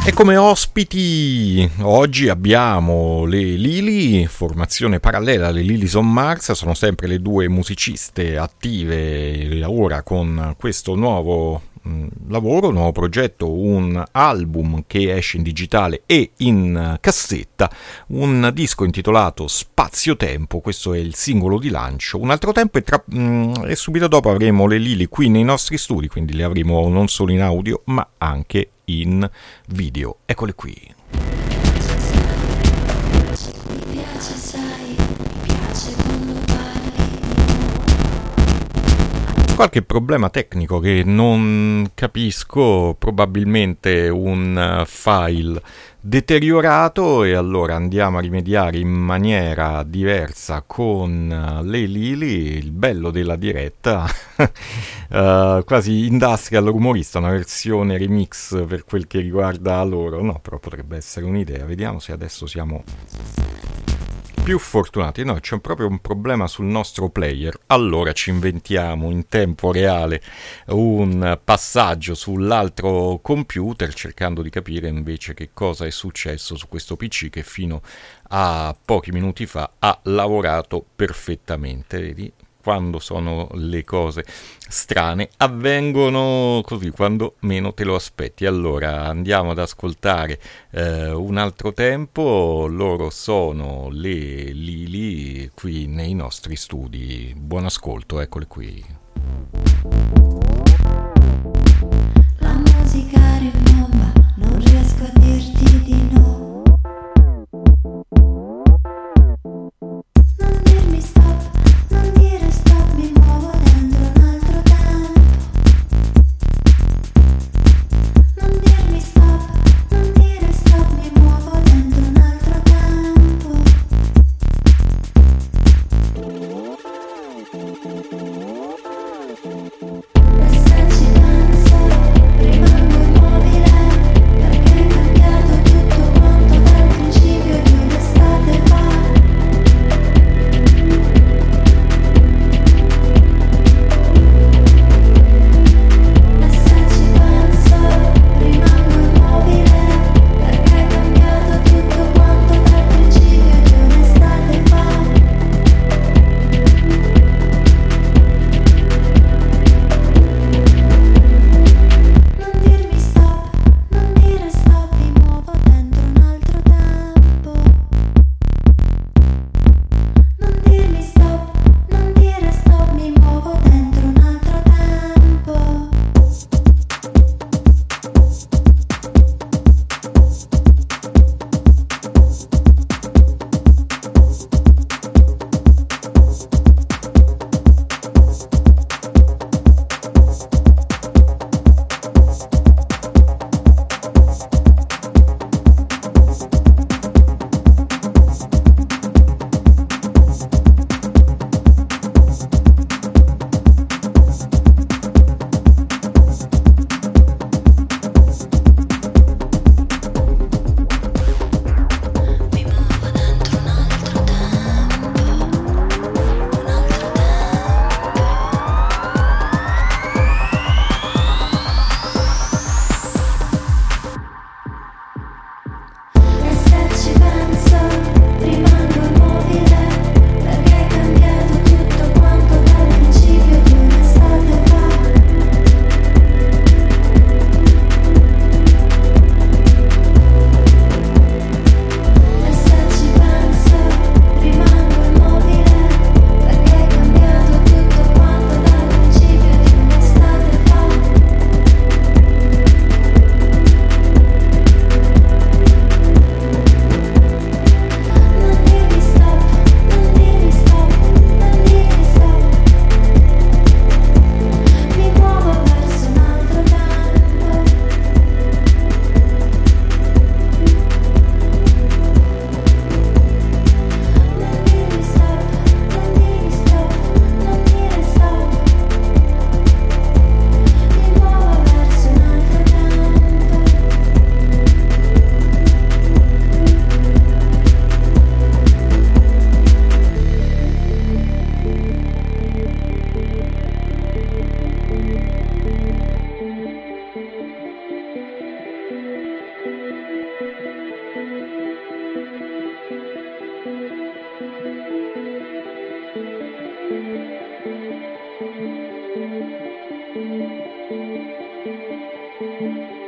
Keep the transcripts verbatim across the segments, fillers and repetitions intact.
E come ospiti oggi abbiamo le Lily, formazione parallela alle Lilies on Mars, sono sempre le due musiciste attive ora con questo nuovo mh, lavoro, nuovo progetto, un album che esce in digitale e in cassetta, un disco intitolato Spazio Tempo, questo è il singolo di lancio. Un altro tempo e, tra, mh, e subito dopo avremo le Lily qui nei nostri studi, quindi le avremo non solo in audio ma anche in video. Eccole qui. Qualche problema tecnico che non capisco, probabilmente un file deteriorato, e allora andiamo a rimediare in maniera diversa con le Lily. Il bello della diretta, uh, quasi industrial rumorista, una versione remix per quel che riguarda loro, no, però potrebbe essere un'idea. Vediamo se adesso siamo più fortunati. No, c'è proprio un problema sul nostro player. Allora ci inventiamo in tempo reale un passaggio sull'altro computer, cercando di capire invece che cosa è successo su questo P C che fino a pochi minuti fa ha lavorato perfettamente. Vedi? Quando sono le cose strane, avvengono così, quando meno te lo aspetti. Allora andiamo ad ascoltare eh, un altro tempo. Loro sono le Lily qui nei nostri studi. Buon ascolto, eccole qui. La musica rimbomba, non riesco a dirti di no. Non dirmi stop, non dire stop, mi muovo dentro un altro tempo. Non dirmi stop, non dire stop, mi muovo dentro un altro tempo.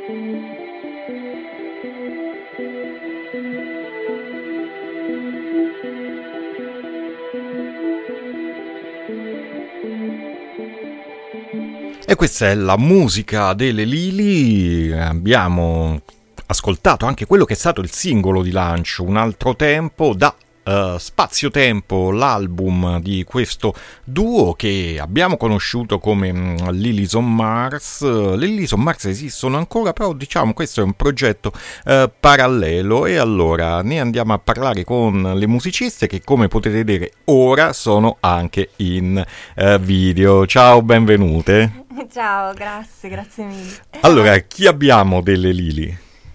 E questa è la musica delle Lili. Abbiamo ascoltato anche quello che è stato il singolo di lancio, Un altro tempo, da uh, Spazio Tempo, l'album di questo duo che abbiamo conosciuto come um, Lilies on Mars. Le Lilies on Mars esistono ancora, però diciamo questo è un progetto uh, parallelo, e allora ne andiamo a parlare con le musiciste che, come potete vedere, ora sono anche in uh, video. Ciao, benvenute. Ciao, grazie, grazie mille. Allora, chi abbiamo delle Lili?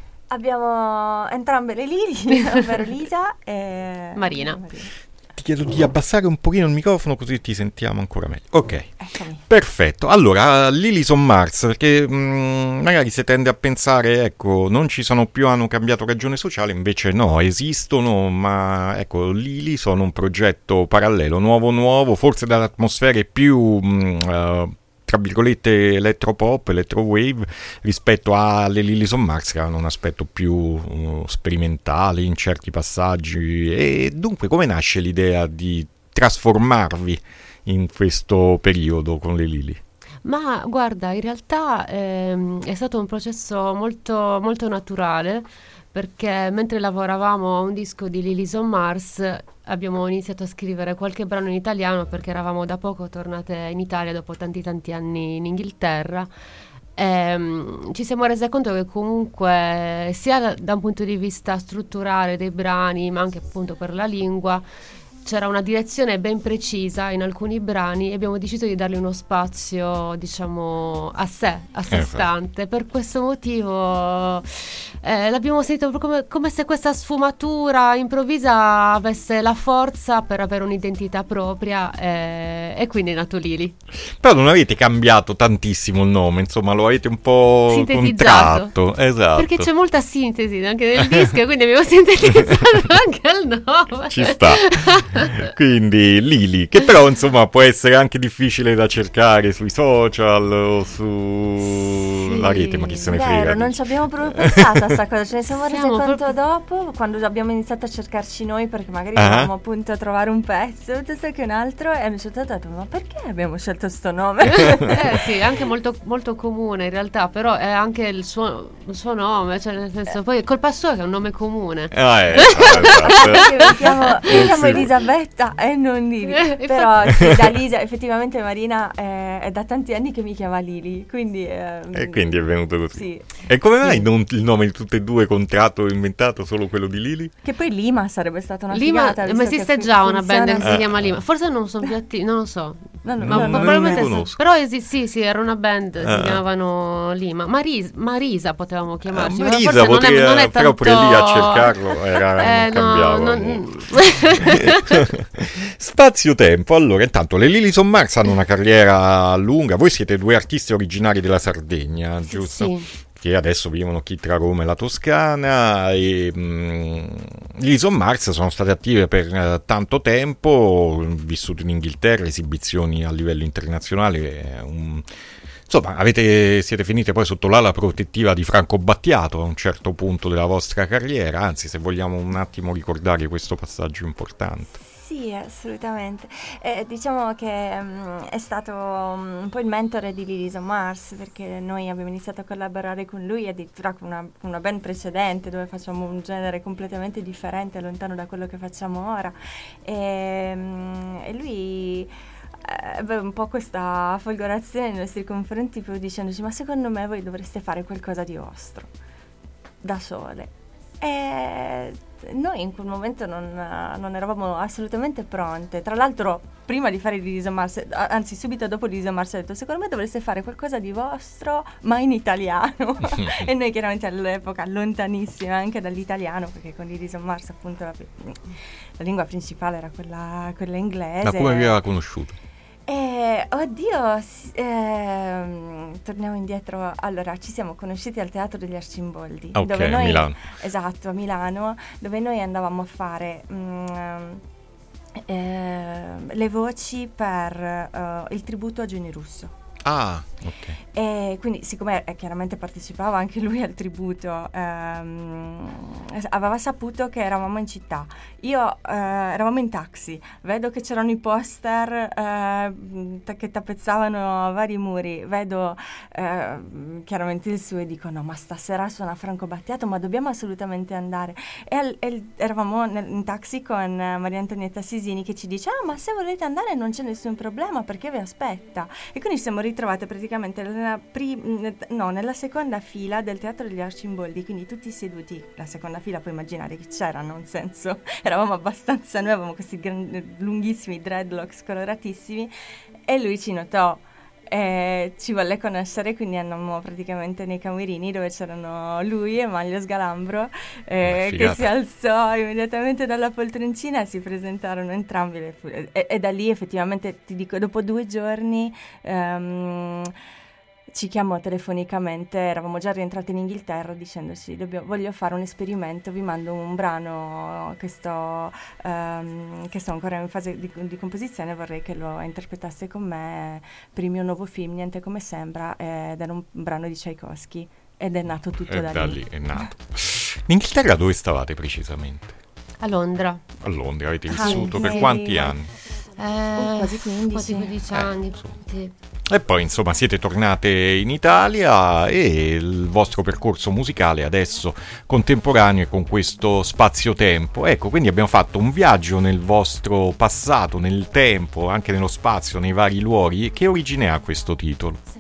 Abbiamo entrambe le Lili, ovvero Lisa e Marina. Marina. Ti chiedo di abbassare un pochino il microfono così ti sentiamo ancora meglio. Ok, Eccomi. perfetto. Allora, Lilies on Mars, perché mh, magari si tende a pensare, ecco, non ci sono più, hanno cambiato ragione sociale, invece no, esistono, ma ecco, Lili sono un progetto parallelo, nuovo nuovo, forse dalle atmosfere più... Mh, uh, tra virgolette elettropop, electrowave, rispetto alle Lilies on Mars, che hanno un aspetto più uh, sperimentale in certi passaggi. E dunque, come nasce l'idea di trasformarvi in questo periodo con le Lili? Ma guarda, in realtà ehm, è stato un processo molto, molto naturale, perché mentre lavoravamo a un disco di Lilies on Mars abbiamo iniziato a scrivere qualche brano in italiano, perché eravamo da poco tornate in Italia dopo tanti tanti anni in Inghilterra. Ehm, ci siamo resi conto che comunque sia da, da un punto di vista strutturale dei brani, ma anche appunto per la lingua, c'era una direzione ben precisa in alcuni brani, e abbiamo deciso di dargli uno spazio, diciamo, a sé, a sé Eh, stante. Per questo motivo eh, l'abbiamo sentito proprio come, come se questa sfumatura improvvisa avesse la forza per avere un'identità propria, eh, e quindi è nato Lili. Però non avete cambiato tantissimo il nome, insomma, lo avete un po' Sintetizzato. contratto. Esatto. Perché c'è molta sintesi anche nel disco, e quindi abbiamo sintetizzato anche il nome. Ci sta. Quindi Lili, che però insomma può essere anche difficile da cercare sui social o sulla Sì, rete, ma chi se ne Vero, frega. non ci abbiamo proprio pensato a sta cosa, ce ne siamo resi Siamo conto proprio- dopo, quando abbiamo iniziato a cercarci noi, perché magari Ah. volevamo appunto a trovare un pezzo, piuttosto che un altro, e a un certo punto ho detto, ma perché abbiamo scelto sto nome? Eh sì, anche molto, molto comune in realtà, però è anche il suo, il suo nome, cioè nel senso, poi è colpa sua che è un nome comune. Ah, eh, esatto. Perché mi chiamo, mi Eh, chiamo sì. Elisabetta e non Lili. Eh, Però sì, da Lisa, effettivamente Marina eh, è da tanti anni che mi chiama Lili, quindi... ehm, E quindi è venuto così. Sì. E come mai Sì. non il nome di tutte e due contratto inventato, solo quello di Lili? Che poi Lima sarebbe stata una Lima, figata. ma visto esiste che fu- già una funziona- band che si Eh. chiama Lima, forse non sono più attivi, non lo so. No, no, Ma no, non no, probabilmente ne sì. conosco. Però esi- sì, sì, era una band, Ah. si chiamavano Lima. Maris- Marisa potevamo chiamarci, Ah, ma Marisa forse non è, potrei- non è però tanto... pure lì a cercarlo era Eh, no, cambiava non- molto. Spazio-tempo. Allora, intanto le Lilies on Mars hanno una carriera lunga. Voi siete due artisti originari della Sardegna, giusto? Sì. Che adesso vivono chi tra Roma e la Toscana, e mh, Lilies on Mars sono state attive per eh, tanto tempo, vissuto in Inghilterra, esibizioni a livello internazionale. eh, un- Insomma, avete, siete finite poi sotto l'ala protettiva di Franco Battiato a un certo punto della vostra carriera, anzi, se vogliamo un attimo ricordare questo passaggio importante. Sì, assolutamente. Eh, diciamo che mm, è stato mm, un po' il mentore di Lilies on Mars, perché noi abbiamo iniziato a collaborare con lui, addirittura con una, con una band precedente, dove facciamo un genere completamente differente, lontano da quello che facciamo ora. E, mm, e lui eh, aveva un po' questa folgorazione nei nostri confronti, proprio dicendoci, ma secondo me voi dovreste fare qualcosa di vostro, da sole. E noi in quel momento non, non eravamo assolutamente pronte. Tra l'altro, prima di fare Lilies on Mars, anzi subito dopo Lilies on Mars, ho detto, secondo me dovreste fare qualcosa di vostro, ma in italiano. E noi chiaramente all'epoca lontanissime anche dall'italiano, perché con Lilies on Mars appunto la, la lingua principale era quella, quella inglese. Ma come vi aveva conosciuto? Eh, oddio, s- ehm, torniamo indietro. Allora, ci siamo conosciuti al Teatro degli Arcimboldi, Ah, ok, dove a noi, Milano. esatto, a Milano, dove noi andavamo a fare mm, eh, le voci per eh, il tributo a Gianni Russo. Ah, ok. E quindi, siccome eh, chiaramente partecipava anche lui al tributo, ehm, aveva saputo che eravamo in città. Io eh, eravamo in taxi, vedo che c'erano i poster eh, che tappezzavano vari muri, vedo eh, chiaramente il suo e dico: no, ma stasera suona Franco Battiato, ma dobbiamo assolutamente andare. E, al, e eravamo nel, in taxi con Maria Antonietta Sisini, che ci dice: ah, ma se volete andare non c'è nessun problema, perché vi aspetta. E quindi siamo ritrovate praticamente nella, prim- no, nella seconda fila del Teatro degli Arcimboldi, quindi tutti seduti. La seconda fila, puoi immaginare che c'era, non senso, eravamo abbastanza, noi avevamo questi gran, lunghissimi dreadlocks coloratissimi, e lui ci notò. E ci volle conoscere, quindi andammo praticamente nei camerini dove c'erano lui e Manlio Sgalambro, eh, che si alzò immediatamente dalla poltroncina e si presentarono entrambi le fu- e, e da lì effettivamente, ti dico, dopo due giorni um, ci chiamò telefonicamente, eravamo già rientrati in Inghilterra, dicendoci: Dobbiamo, voglio fare un esperimento, vi mando un brano che sto, um, che sto ancora in fase di, di composizione, vorrei che lo interpretasse con me per il mio nuovo film Niente come sembra, ed era un brano di Tchaikovsky, ed è nato tutto E da, da lì. lì è nato. In Inghilterra dove stavate precisamente? A Londra. A Londra, avete Ah, vissuto per sì. quanti anni? Eh, Oh, quasi quindici. Quasi quindici Eh, anni. insomma. Sì. E poi insomma siete tornate in Italia e il vostro percorso musicale adesso contemporaneo è con questo spazio-tempo. Ecco, quindi abbiamo fatto un viaggio nel vostro passato, nel tempo, anche nello spazio, nei vari luoghi. Che origine ha questo titolo?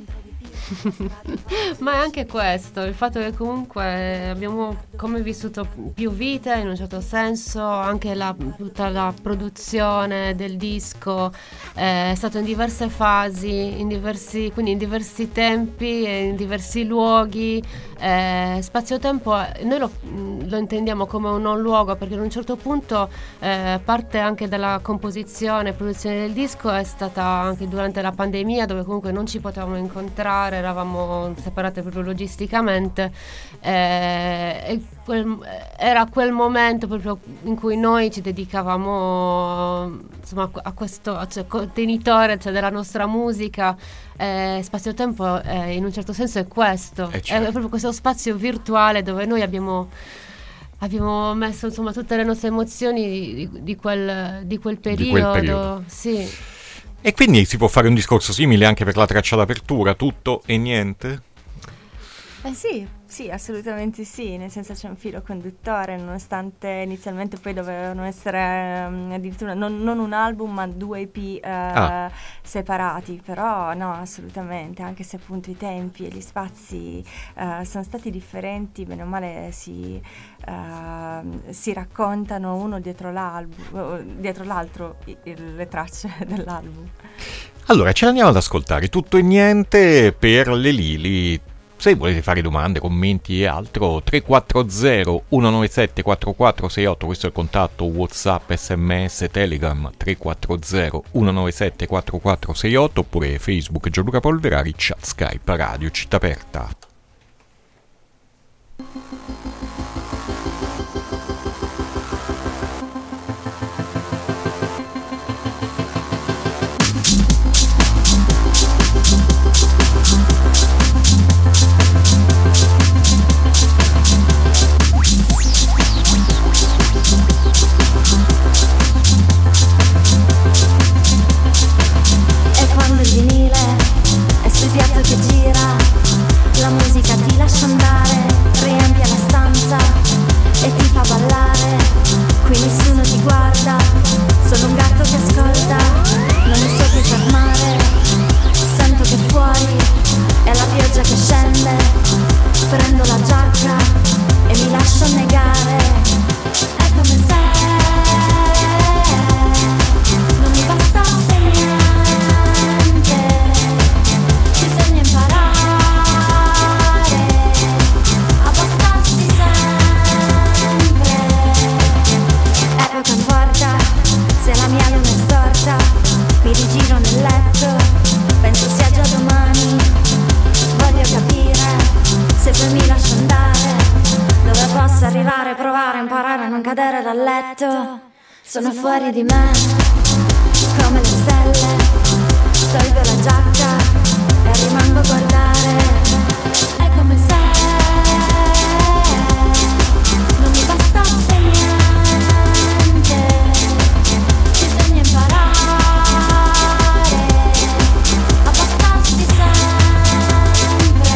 Ma è anche questo, il fatto che comunque abbiamo come vissuto più vite in un certo senso, anche la, tutta la produzione del disco eh, è stato in diverse fasi, in diversi, quindi in diversi tempi e in diversi luoghi. Eh, spazio-tempo noi lo, lo intendiamo come un non luogo, perché ad un certo punto eh, parte anche della composizione e produzione del disco è stata anche durante la pandemia, dove comunque non ci potevamo incontrare, eravamo separate proprio logisticamente, eh, e quel, era quel momento proprio in cui noi ci dedicavamo insomma a questo, cioè, contenitore, cioè, della nostra musica. Eh, spazio-tempo eh, in un certo senso è questo, Eh, certo. è proprio questo spazio virtuale dove noi abbiamo abbiamo messo insomma tutte le nostre emozioni di, di, quel, di quel periodo, Di quel periodo. Sì. E quindi si può fare un discorso simile anche per la traccia d'apertura, tutto e niente? Eh sì, sì, assolutamente sì, nel senso c'è un filo conduttore, nonostante inizialmente poi dovevano essere um, addirittura non, non un album ma due E P uh, Ah. separati, però no, assolutamente, anche se appunto i tempi e gli spazi uh, sono stati differenti, bene o male si, uh, si raccontano uno dietro l'album, uh, dietro l'altro i- il- le tracce dell'album. Allora, ce l'andiamo ad ascoltare, tutto e niente per le Lili. Se volete fare domande, commenti e altro, tre quattro zero uno nove sette quattro quattro sei otto, questo è il contatto WhatsApp, sms, Telegram, tre quattro zero uno nove sette quattro quattro sei otto, oppure Facebook Gianluca Polverari, chat Skype, Radio Città Aperta. E quando il vinile è sul piatto che gira, la musica ti lascia andare, riempie la stanza e ti fa ballare. Qui nessuno ti guarda, sono un gatto che ascolta, non mi so più fermare. Sento che fuori è la pioggia che scende, prendo la giacca e mi lascio negare. È come se non mi bastasse niente, bisogna imparare a bastarsi sempre. Ecco che importa se la mia luna è storta, mi rigiro nel letto, penso sia già domani. Voglio capire se poi mi lascio andare, dove posso arrivare, provare, imparare a non cadere dal letto. Sono fuori di me come le stelle, tolgo la giacca e fa guardare, è come se non mi bastasse niente, bisogna imparare a bastarsi sempre.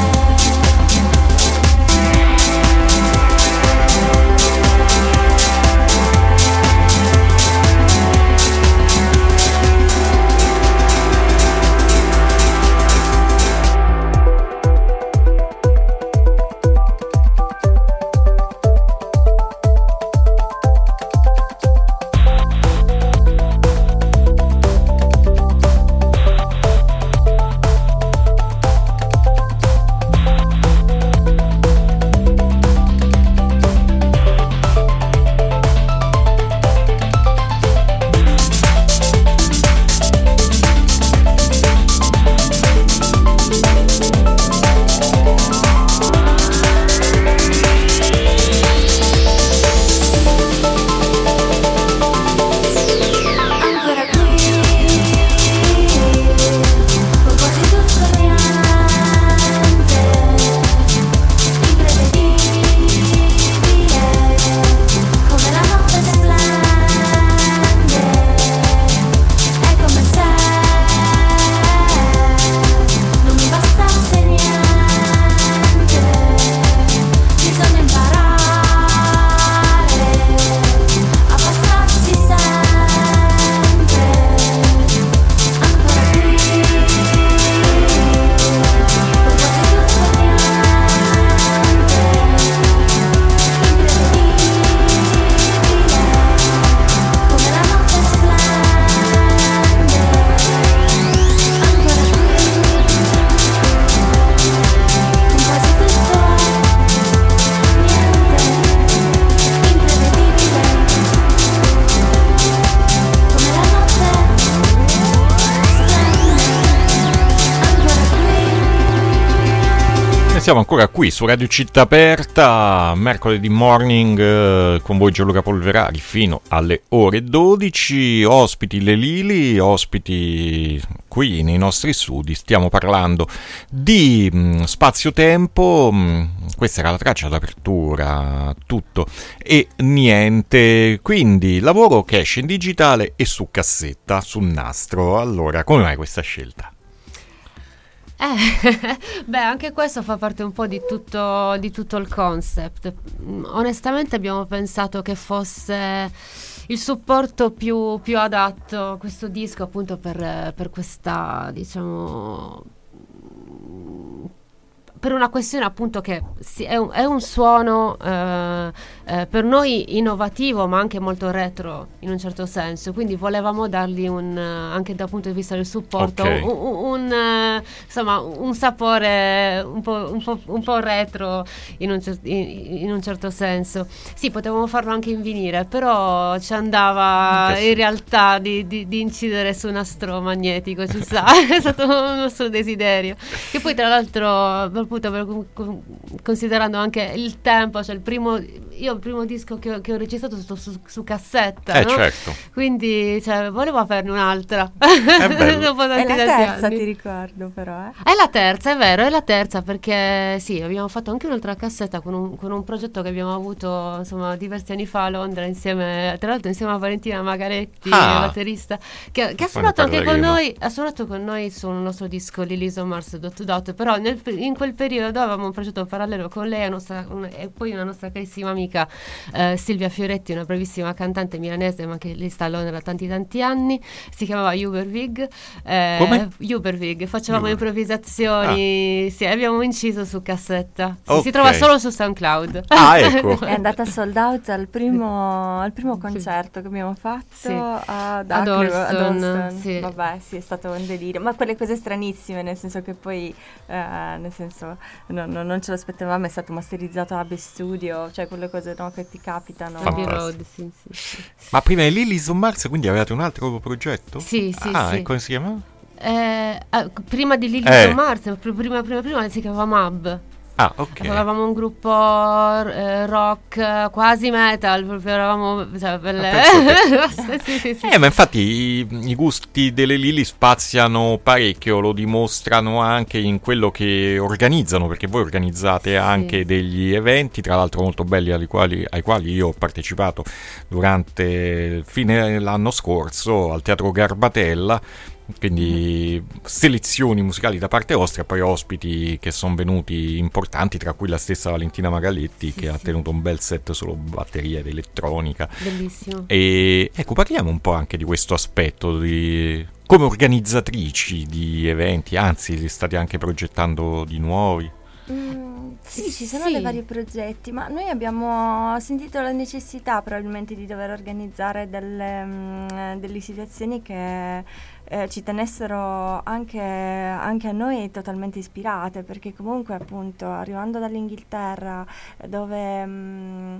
Siamo ancora qui su Radio Città Aperta, mercoledì morning, eh, con voi Gianluca Polverari fino alle ore dodici, ospiti le Lili, ospiti qui nei nostri studi, stiamo parlando di mh, spazio-tempo, mh, questa era la traccia d'apertura, tutto e niente, quindi lavoro che esce in digitale e su cassetta, su nastro. Allora, come mai questa scelta? Eh, beh, anche questo fa parte un po' di tutto, di tutto il concept. Onestamente abbiamo pensato che fosse il supporto più, più adatto, questo disco, appunto per, per questa, diciamo, per una questione appunto che sì, è, un, è un suono eh, eh, per noi innovativo ma anche molto retro in un certo senso, quindi volevamo dargli un, anche dal punto di vista del supporto, okay. un, un, un, uh, insomma un sapore un po', un po', un po' retro in un, cer- in, in un certo senso. Sì, potevamo farlo anche in vinile, però ci andava in realtà di, di, di incidere su nastro magnetico, ci sa, è stato un nostro desiderio, che poi tra l'altro appunto per, con, considerando anche il tempo, cioè il primo io il primo disco che ho, che ho registrato su, su, su cassetta, eh no? certo, quindi cioè, volevo averne un'altra dopo tanti, è la terza anni. Ti ricordo però eh. È la terza, è vero, è la terza, perché sì, abbiamo fatto anche un'altra cassetta con un, con un progetto che abbiamo avuto insomma diversi anni fa a Londra, insieme tra l'altro insieme a Valentina Magaretti, ah, batterista, che, che ha suonato anche con noi ha suonato con noi sul nostro disco Lilies on Mars dot to dot, però nel, in quel periodo avevamo un progetto parallelo con lei nostra, un, e poi una nostra carissima amica eh, Silvia Fioretti, una bravissima cantante milanese ma che lì sta a Londra da tanti tanti anni, si chiamava Uberwig, eh, come? Uberwig, facevamo Uber. improvvisazioni, ah. Sì, abbiamo inciso su cassetta, sì, okay. Si trova solo su SoundCloud. Ah, ecco. È andata sold out al primo, al primo concerto che abbiamo fatto, sì. ad, ad Allston, Allston. Sì. Vabbè, sì, è stato un delirio, ma quelle cose stranissime, nel senso che poi eh, nel senso no, no, non ce lo aspettavamo, è stato masterizzato a Abbey Studio, cioè quelle cose no, che ti capitano. Abbey Road, sì, sì, sì. Ma prima di Lilies on Mars, quindi avevate un altro progetto? Sì, sì, ah, sì. E come si chiama? Eh, eh, prima di Lilies eh. on Mars, prima, prima, prima si chiamava M A B. Ah, ok. Eravamo un gruppo eh, rock quasi metal, proprio eravamo cioè, belle... sì, sì, sì. Eh, ma infatti i, i gusti delle Lili spaziano parecchio, lo dimostrano anche in quello che organizzano, perché voi organizzate Sì. anche degli eventi, tra l'altro molto belli, ai quali, ai quali io ho partecipato durante il fine dell'anno scorso al Teatro Garbatella. Quindi selezioni musicali da parte vostra e poi ospiti che sono venuti importanti, tra cui la stessa Valentina Magaletti, Sì, che sì. ha tenuto un bel set solo batteria ed elettronica. Bellissimo. E ecco, parliamo un po' anche di questo aspetto di come organizzatrici di eventi, anzi li state anche progettando di nuovi. Mm, sì, ci sono Sì. dei vari progetti, ma noi abbiamo sentito la necessità probabilmente di dover organizzare delle, mm, delle situazioni che eh, ci tenessero anche, anche a noi totalmente ispirate, perché comunque appunto arrivando dall'Inghilterra eh, dove... mm,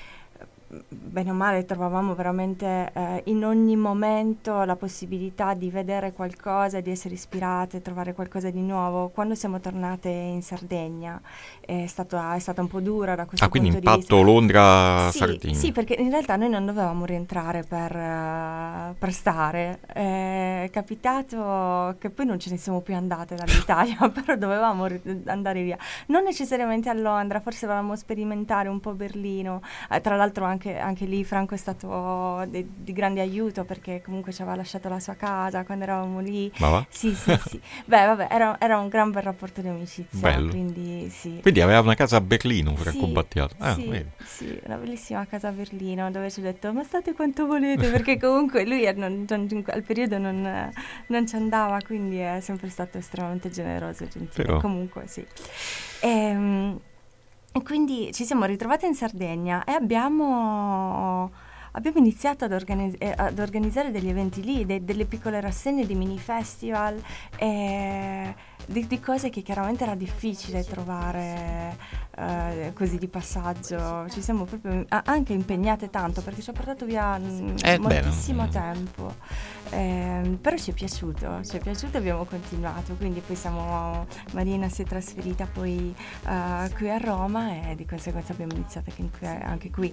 bene o male trovavamo veramente eh, in ogni momento la possibilità di vedere qualcosa, di essere ispirate, trovare qualcosa di nuovo. Quando siamo tornate in Sardegna è, stato, è stata un po' dura da questo Ah, quindi punto di vista. impatto Londra Sì, Sardegna. sì, perché in realtà noi non dovevamo rientrare per, eh, per stare. È capitato che poi non ce ne siamo più andate dall'Italia, però dovevamo ri- andare via. Non necessariamente a Londra, forse volevamo sperimentare un po' Berlino. Eh, tra l'altro anche, anche lì Franco è stato de- di grande aiuto perché comunque ci aveva lasciato la sua casa quando eravamo lì. Ma va? Sì, sì, sì. Beh, vabbè, era, era un gran bel rapporto di amicizia. Bello. Quindi sì. Quindi aveva una casa a Berlino per Sì, combattiato. Ah, sì, vedi. sì, una bellissima casa a Berlino dove ci ho detto ma state quanto volete perché comunque lui eh, non- non- al periodo non, non ci andava, quindi è sempre stato estremamente generoso e gentile. Però. Comunque sì. Ehm, E quindi ci siamo ritrovati in Sardegna e abbiamo, abbiamo iniziato ad, organiz- eh, ad organizzare degli eventi lì, de- delle piccole rassegne di mini festival, e di, di cose che chiaramente era difficile trovare eh, così di passaggio. Ci siamo proprio a- anche impegnate tanto perché ci ha portato via mm, Eh, beh, moltissimo no. tempo. Ehm, però ci è piaciuto, ci è piaciuto e abbiamo continuato, quindi poi siamo, Marina si è trasferita poi eh, qui a Roma e di conseguenza abbiamo iniziato anche, qui- anche qui.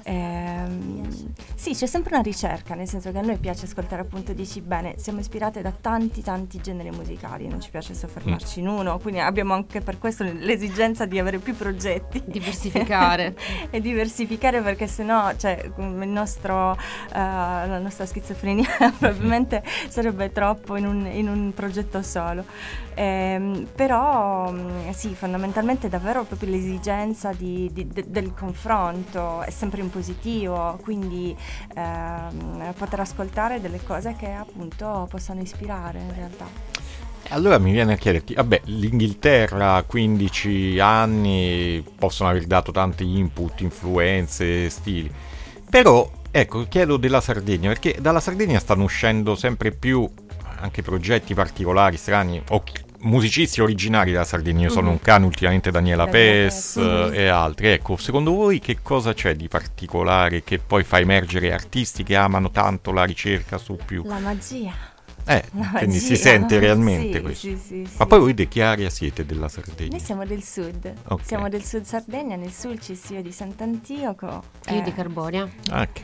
Ehm, sì, c'è sempre una ricerca, nel senso che a noi piace ascoltare, appunto, dici bene, siamo ispirate da tanti tanti generi musicali, non ci piace soffermarci in uno, quindi abbiamo anche per questo l'esigenza di avere più progetti. Diversificare. E diversificare perché sennò cioè, il nostro, eh, la nostra schizofrenia probabilmente sarebbe troppo in un, in un progetto solo. Ehm, però mh, sì, fondamentalmente davvero proprio l'esigenza di, di- de- del confronto è sempre in positivo, quindi ehm, poter ascoltare delle cose che appunto possano ispirare in realtà. Allora mi viene a chiederti, vabbè, l'Inghilterra, quindici anni, possono aver dato tanti input, influenze, stili, però ecco, chiedo della Sardegna, perché dalla Sardegna stanno uscendo sempre più anche progetti particolari, strani, o chi- musicisti originari della Sardegna. Io sono Mhm. un cane, ultimamente Daniela Daniela Pes Pes, mhm. eh, e altri. Ecco, secondo voi che cosa c'è di particolare che poi fa emergere artisti che amano tanto la ricerca su più? La magia. Eh, La quindi si magia. sente realmente Sì, questo. sì, sì, Ma sì. poi voi di che area siete della Sardegna? Noi siamo del sud, Ok. siamo del sud Sardegna, nel Sulcis, io di Sant'Antioco. Io eh, di Carbonia. Ok.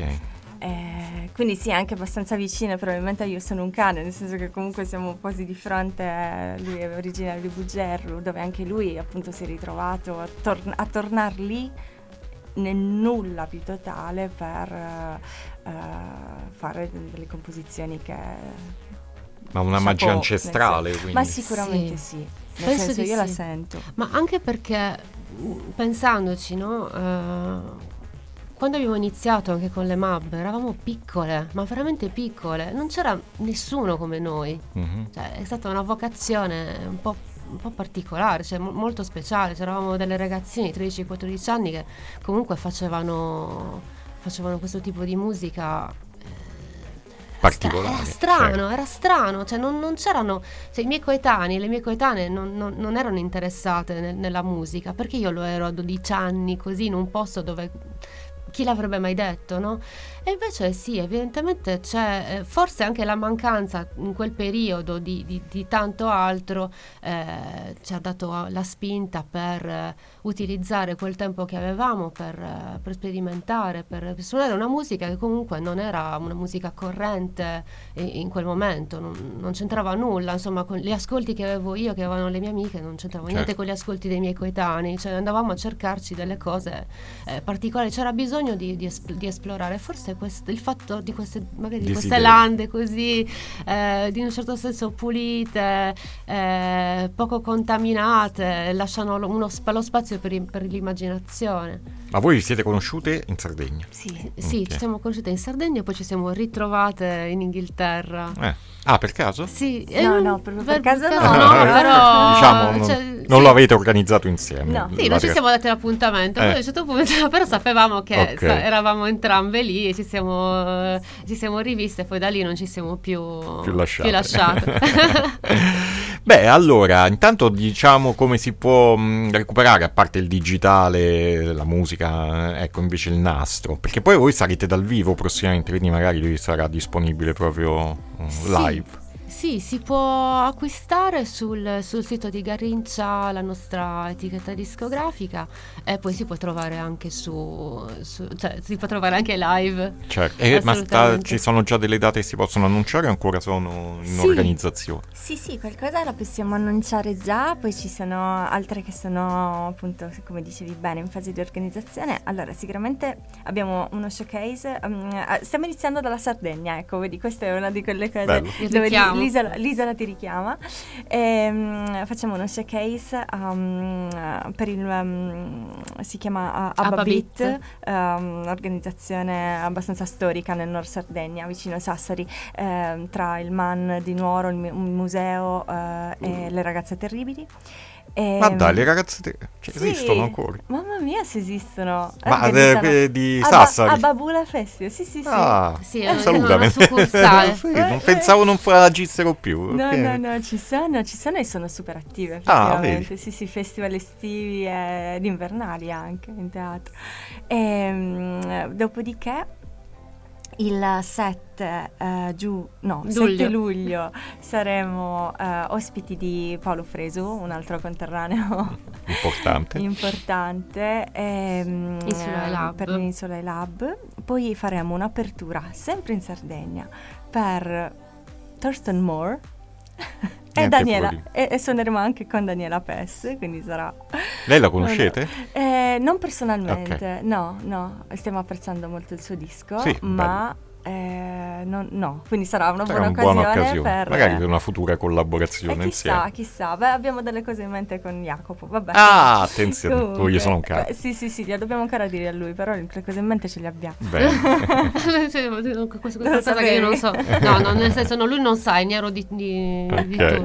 eh, quindi sì, anche abbastanza vicine, probabilmente io sono un cane, nel senso che comunque siamo quasi di fronte, eh, lui è originario di Bugerru, dove anche lui appunto si è ritrovato a, tor- a tornar lì nel nulla più totale per eh, eh, fare de- delle composizioni che... Ma una chapeau, magia nel ancestrale, senso- quindi. Ma sicuramente Sì. sì, nel Penso senso di io la sì. sento. Ma anche perché, mh, pensandoci, no? eh, quando abbiamo iniziato anche con le M A B, eravamo piccole, ma veramente piccole. Non c'era nessuno come noi. Mhm. Cioè, è stata una vocazione un po', un po' particolare, cioè mo- molto speciale. C'eravamo delle ragazzine di tredici quattordici anni che comunque facevano, facevano questo tipo di musica. Particolare. Era strano, certo. era strano, cioè non, non c'erano, cioè i miei coetanei, le mie coetanee non, non- non erano interessate nel- nella musica, perché io lo ero a dodici anni, così in un posto dove chi l'avrebbe mai detto, no? E invece sì, evidentemente c'è eh, forse anche la mancanza in quel periodo di, di, di tanto altro eh, ci ha dato la spinta per eh, utilizzare quel tempo che avevamo per, eh, per sperimentare, per, per suonare una musica che comunque non era una musica corrente in, in quel momento, non, non c'entrava nulla, insomma, con gli ascolti che avevo io, che avevano le mie amiche, non c'entrava certo. niente con gli ascolti dei miei coetanei, cioè andavamo a cercarci delle cose eh, particolari, c'era bisogno di, di, es- di esplorare, forse questo, il fatto di queste magari di queste lande così eh, di un certo senso pulite, eh, poco contaminate, lasciano lo, uno, lo spazio per, per l'immaginazione. Ma voi vi siete conosciute in Sardegna? Sì, sì, okay. Ci siamo conosciute in Sardegna e poi ci siamo ritrovate in Inghilterra. Eh. Ah, per caso? Sì, no, eh, no, per, per, per caso, caso no, no, no, però diciamo, non, cioè, non sì. lo avete organizzato insieme. No. Sì, non ci siamo dati l'appuntamento, eh. poi a un certo punto però sapevamo che okay. sa, eravamo entrambe lì e ci siamo, ci siamo riviste e poi da lì non ci siamo più, più lasciate. Più lasciate. Beh, allora, intanto diciamo come si può mh, recuperare, a parte il digitale, la musica, ecco invece il nastro, perché poi voi sarete dal vivo prossimamente, quindi magari sarà disponibile proprio uh, Sì. live. Sì, si può acquistare sul, sul sito di Garrincia, la nostra etichetta discografica, e poi si può trovare anche su, su cioè si può trovare anche live. Certo. Eh, ma sta, ci sono già delle date che si possono annunciare o ancora sono in sì. organizzazione? Sì, sì, qualcosa la possiamo annunciare già, poi ci sono altre che sono appunto, come dicevi bene, in fase di organizzazione. Allora, sicuramente abbiamo uno showcase, um, stiamo iniziando dalla Sardegna, ecco, vedi, questa è una di quelle cose Bello. dove l'isola, l'isola ti richiama. E, um, facciamo uno showcase um, per il um, si chiama uh, Abba Beat, um, un'organizzazione abbastanza storica nel Nord Sardegna, vicino a Sassari, eh, tra il Man di Nuoro, il, il museo uh, e le ragazze terribili. E, ma dai, le ragazze te- cioè, sì, esistono ancora? Mamma mia, se esistono. Ma de, di Sassari? A Babula Festival, sì, sì, sì. Ah, sì, salutami. Sì, non pensavo non agissero più. No, okay. no, no, ci sono, ci sono e sono super attive effettivamente. Ah, sì, sì, festival estivi ed invernali anche in teatro. E, dopodiché il sette uh, giù, no, luglio. sette luglio saremo uh, ospiti di Paolo Fresu, un altro conterraneo importante, importante ehm, Insula Lab. per l'Insula Lab. Poi faremo un'apertura sempre in Sardegna per Thurston Moore e Daniela e, e suoneremo anche con Daniela Pes, quindi sarà. Lei la conoscete? Eh, non personalmente, okay. no, no, stiamo apprezzando molto il suo disco, sì, ma eh, no, no, quindi sarà una sarà buona, una occasione, buona occasione per magari per una futura collaborazione eh, chissà, insieme. chissà, beh, abbiamo delle cose in mente con Jacopo, vabbè. Ah, attenzione, comunque, io sono un capo. Beh, sì, sì, sì, glielo dobbiamo ancora dire a lui, però le cose in mente ce le abbiamo. Bene. Questa cosa che io non so. No, no, nel senso, no, lui non sa, è ignaro di, di, okay. di tutto.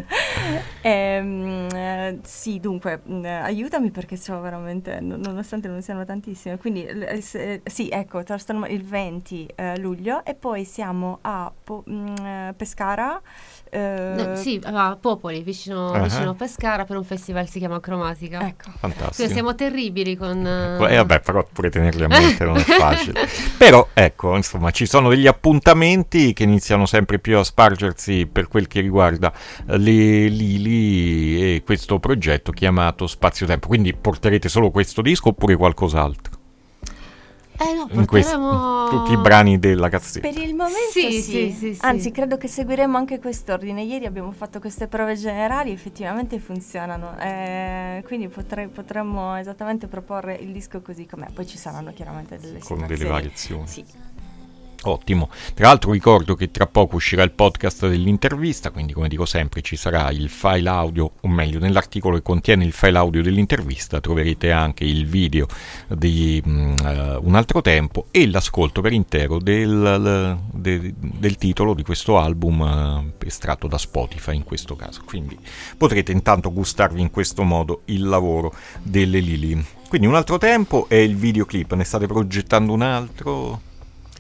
Ehm, eh, sì, dunque, mh, aiutami perché so veramente, n- nonostante non siano tantissime, quindi eh, se, sì, ecco, il venti eh, luglio e poi siamo a po- mh, Pescara. Eh, no, sì, a Popoli, vicino, uh-huh. vicino a Pescara, per un festival che si chiama Cromatica. Ecco. Fantastico. Quindi siamo terribili con... Uh... Eh vabbè, però pure tenerli a mente non è facile. Però ecco, insomma, ci sono degli appuntamenti che iniziano sempre più a spargersi per quel che riguarda le Lili e questo progetto chiamato Spazio Tempo. Quindi porterete solo questo disco oppure qualcos'altro? Eh no, in questi, porteremo... tutti i brani della cazzetta. Per il momento sì, sì, sì, sì, sì. Anzi, credo che seguiremo anche quest'ordine. Ieri abbiamo fatto queste prove generali, effettivamente funzionano, eh, quindi potrei, potremmo esattamente proporre il disco così com'è. Poi ci saranno chiaramente delle con situazioni. delle variazioni. Sì. Ottimo. Tra l'altro ricordo che tra poco uscirà il podcast dell'intervista, quindi come dico sempre ci sarà il file audio, o meglio nell'articolo che contiene il file audio dell'intervista troverete anche il video di um, uh, Un altro tempo e l'ascolto per intero del, de, del titolo di questo album uh, estratto da Spotify in questo caso, quindi potrete intanto gustarvi in questo modo il lavoro delle Lili. Quindi Un altro tempo è il videoclip, ne state progettando un altro?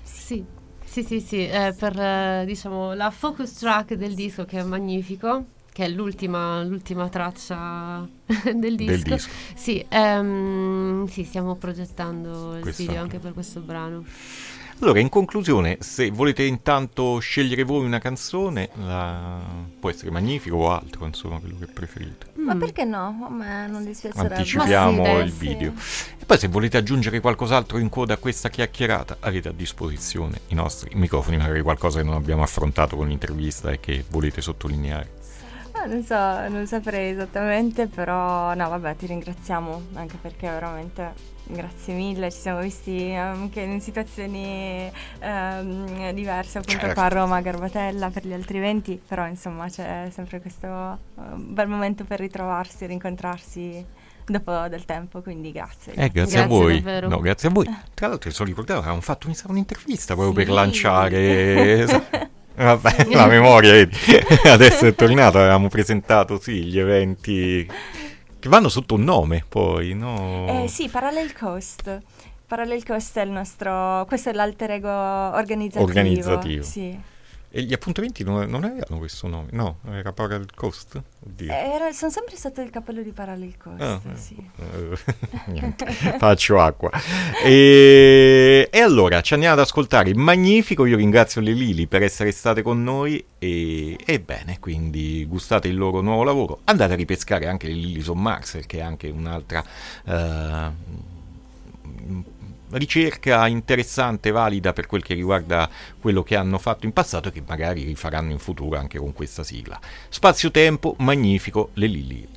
Sì, sì, sì, sì, eh, per eh, diciamo la focus track del disco che è magnifico, che è l'ultima, l'ultima traccia del disco. Del disco. Sì, ehm, sì, stiamo progettando il Questo. video anche per questo brano. Allora, in conclusione, se volete intanto scegliere voi una canzone, la... può essere Magnifico o altro, insomma, quello che preferite. Ma Mm. perché no? A me non dispiacerebbe. Anticipiamo Ma sì, dai, il sì. video. E poi se volete aggiungere qualcos'altro in coda a questa chiacchierata, avete a disposizione i nostri microfoni, magari qualcosa che non abbiamo affrontato con l'intervista e che volete sottolineare. Ah, non so, non saprei esattamente, però no, vabbè, ti ringraziamo anche perché veramente grazie mille, ci siamo visti anche in situazioni ehm, diverse, appunto Certo. qua a Roma, a Garbatella, per gli altri eventi, però insomma c'è sempre questo eh, bel momento per ritrovarsi, rincontrarsi dopo del tempo, quindi grazie. Eh, grazie, Grazie a voi. davvero. No, grazie a voi. Tra l'altro, se lo ricordavo, avevamo fatto mi sa, un'intervista proprio Sì. per lanciare. Vabbè, la memoria, vedi. Adesso è tornato, avevamo presentato sì gli eventi che vanno sotto un nome, poi, no? Eh, sì, Parallel Coast. Parallel Coast è il nostro, questo è l'alter ego organizzativo. Organizzativo. Sì. E gli appuntamenti non, non avevano questo nome? No, era Parallel Coast? Oddio. Era, sono sempre sotto il cappello di Parallel Coast, Ah, sì. eh, niente, faccio acqua. E, e allora ci andiamo ad ascoltare il Magnifico. Io ringrazio le Lili per essere state con noi e, e bene, quindi gustate il loro nuovo lavoro, andate a ripescare anche le Lilies on Mars, che è anche un'altra eh, ricerca interessante, valida per quel che riguarda quello che hanno fatto in passato e che magari rifaranno in futuro anche con questa sigla. Spazio-tempo, Magnifico, le Lili.